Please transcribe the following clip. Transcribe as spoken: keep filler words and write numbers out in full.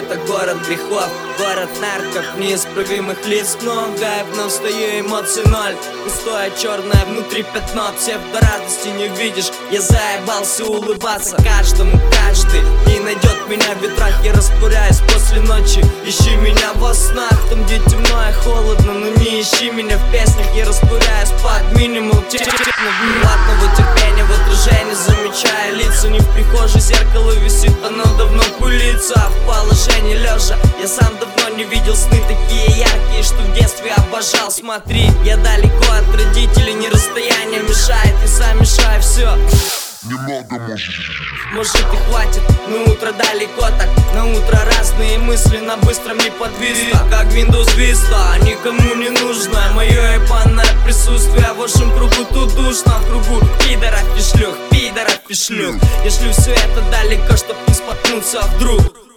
это город грехов, город нарков, неисправимых лиц много. Я вновь стою, эмоций ноль, пустое черное внутри пятно. Псевдорадости не видишь, я заебался улыбаться каждому. Каждый не найдет меня в ветрах, я растворяюсь после ночи. Ищи меня во снах, там где темно и холодно, но не ищи меня в песнях. Я растворяюсь под минимум ладного терпения в отражении, замечая лица. Не в прихожей зеркало висит, оно давно пылится. А в положении лежа я сам давно не видел сны такие яркие, что в детстве обожал. Смотри, я далеко от родителей, не расстояние мешает, и сам мешаю все. Немного может. Может и хватит, но утро далеко так. На утро разные мысли на быстром не подвисли. Как Windows Vista, никому не нужно мое ебаное присутствие в вашем кругу. Тут душно в кругу пидоров и шлюх, пидоров и шлюх. Я шлю все это далеко, чтоб не споткнуться вдруг.